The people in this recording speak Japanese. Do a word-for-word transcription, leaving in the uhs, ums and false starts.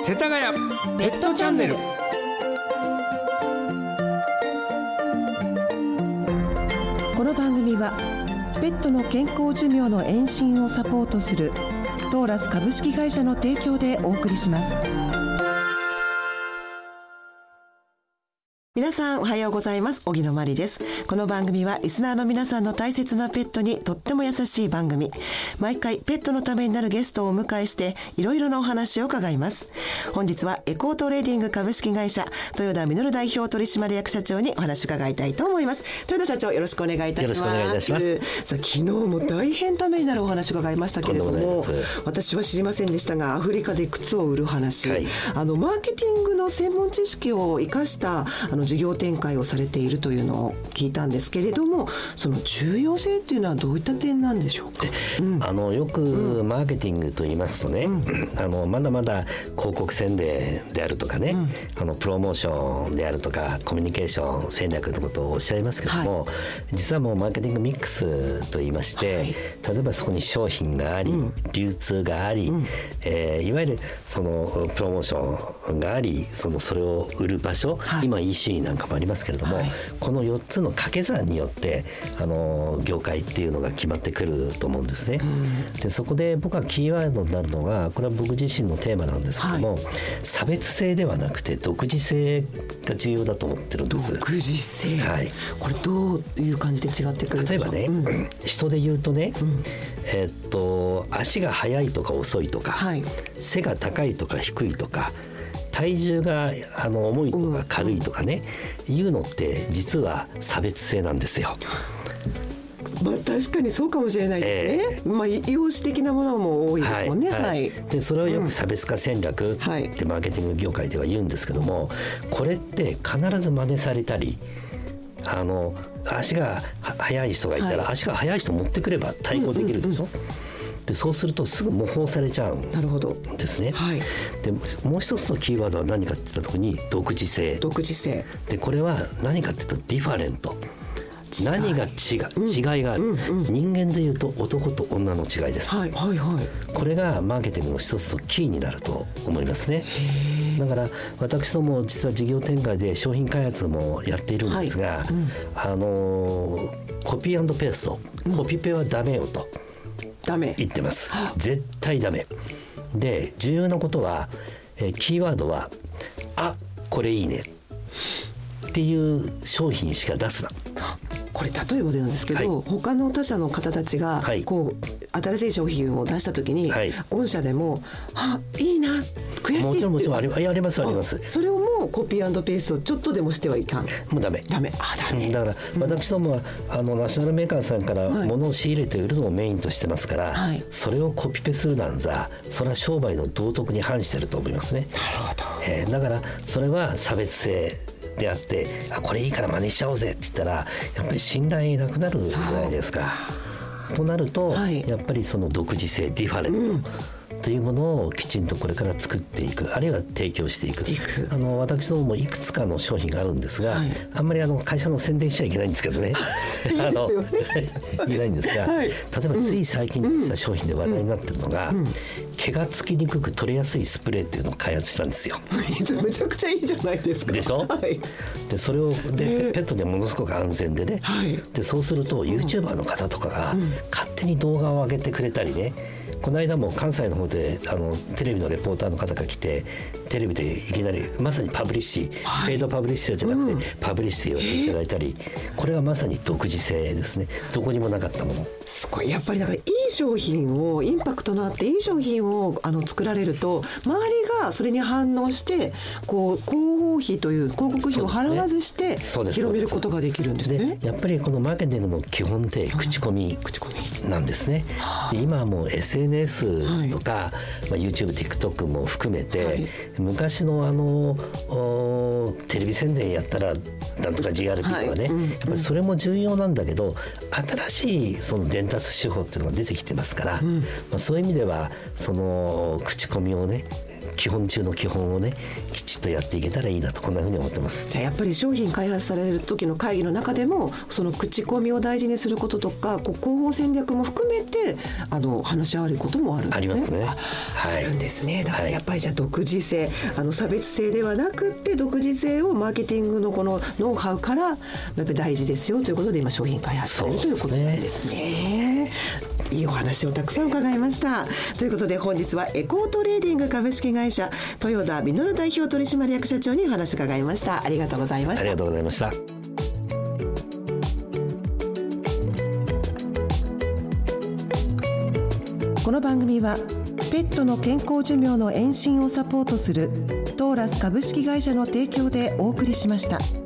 世田谷ペットチャンネル。 この番組はペットの健康寿命の延伸をサポートするトーラス株式会社の提供でお送りします。皆さんおはようございます。荻野真理です。この番組はリスナーの皆さんの大切なペットにとっても優しい番組。毎回ペットのためになるゲストをお迎えしていろいろなお話を伺います。本日はエコートレーディング株式会社豊田実代表取締役社長にお話を伺いたいと思います。豊田社長、よろしくお願いいたします。 よろしくお願いいたします。 さあ、昨日も大変ためになるお話を伺いましたけれども、私は知りませんでしたが、アフリカで靴を売る話、はい、あのマーケティングの専門知識を生かしたあの事業展開をされているというのを聞いたんですけれども、その重要性っていうのはどういった点なんでしょうか。 うん、あのよくマーケティングと言いますとね、うん、あのまだまだ広告宣伝であるとかね、うん、あのプロモーションであるとかコミュニケーション戦略のことをおっしゃいますけども、はい、実はもうマーケティングミックスと言いまして、はい、例えばそこに商品があり、うん、流通があり、うん、えー、いわゆるそのプロモーションがあり、そのそれを売る場所、はい、今 イーシー なんかもありますけれども、はい、このよっつの掛け算によってあの業界っていうのが決まってくると思うんですね。でそこで僕はキーワードになるのが、これは僕自身のテーマなんですけども、はい、差別性ではなくて独自性が重要だと思ってるんです。 独自性、はい、これどういう感じで違ってくるんですか。 例えばね、うん、人で言うとね、うん、えー、っと足が速いとか遅いとか、はい、背が高いとか低いとか、体重があの重いとか軽いとかね、うん、いうのって実は差別性なんですよ。 まあ、確かにそうかもしれないですね。えーまあ、容姿的なものも多いですもんね。 はいはい、でそれをよく差別化戦略ってマーケティング業界では言うんですけども、これって必ず真似されたり、あの足が速い人がいたら、はい、足が速い人持ってくれば対抗できるでしょ。うんうんうん、でそうするとすぐ模倣されちゃうんですね。はい、でもう一つのキーワードは何かっていったところに独自性。 独自性でこれは何かっていうとディファレント。何が違う、違いがある、うんうんうん、人間でいうと男と女の違いです。はいはいはい、これがマーケティングの一つのキーになると思いますね。だから私ども実は事業展開で商品開発もやっているんですが、はい、うん、あのコピー&ペースト、コピペはダメよと言ってます。絶対ダメで、重要なことは、えー、キーワードはあ、これいいねっていう商品しか出すな。 これ例えばでなんですけど、はい、他の他社の方たちがこう、はい、新しい商品を出した時に、はい、御社でもあ、いいな、悔しいって、もちろんもちろんあり、ありますあります。それをもうコピー&ペーストちょっとでもしてはいかん。 もうダメダメ、あ、ダメ。 だから私どもは、うん、あのナショナルメーカーさんから物を仕入れて売るのをメインとしてますから、はい、それをコピペするなんざ、それは商売の道徳に反してると思いますね。 なるほど。 えー、だからそれは差別性であって、あ、これいいから真似しちゃおうぜって言ったらやっぱり信頼なくなるじゃないですか。となると、はい、やっぱりその独自性、ディファレント、うん、というものをきちんとこれから作っていく、あるいは提供していく。あの私どももいくつかの商品があるんですが、はい、あんまりあの会社の宣伝しちゃいけないんですけどねあのいけないんですが、はい、例えばつい最近出した商品で話題になってるのが、うんうん、毛がつきにくく取れやすいスプレーっていうのを開発したんですよ。 めちゃくちゃいいじゃないですか。 でしょ、はい、でそれをでペットでものすごく安全でね、はい、でそうすると YouTuber の方とかが勝手に動画を上げてくれたりね、この間も関西の方であのテレビのレポーターの方が来て、テレビでいきなりまさにパブリッシー、はい、ペイドパブリッシーじゃなくて、うん、パブリッシーをいただいたり、これはまさに独自性ですね。どこにもなかったもの。 すごい、やっぱりだからいい商品を、インパクトのあっていい商品をあの作られると、周りがそれに反応してこう広報費という広告費を払わずして広めることができるんですね。 でやっぱりこのマーケティングの基本って口コミなんですね。で今はもう エスエヌエス とか、はい、まあ、YouTube、TikTok も含めて、はい、昔のあのテレビ宣伝やったらなんとか ジーアールピー とかね、はい、うん、やっぱりそれも重要なんだけど、新しいその伝達手法っていうのが出てきてますから、うん、まあ、そういう意味ではその口コミをね基本中の基本をねきちっとやっていけたらいいなとこんなふうに思ってます。 じゃあやっぱり商品開発される時の会議の中でもその口コミを大事にすることとかこう広報戦略も含めてあの話し合われることもあるんですね。 ありますね。 あ、 はい、 あるんですね。だからやっぱりじゃあ独自性、あの差別性ではなくって独自性をマーケティングのこのノウハウからやっぱり大事ですよということで今商品開発されるということなんですね。いいお話をたくさん伺いました。ということで本日はエコートレーディング株式会社豊田実代表取締役社長にお話を伺いました。ありがとうございました。 ありがとうございました。 この番組はペットの健康寿命の延伸をサポートするトーラス株式会社の提供でお送りしました。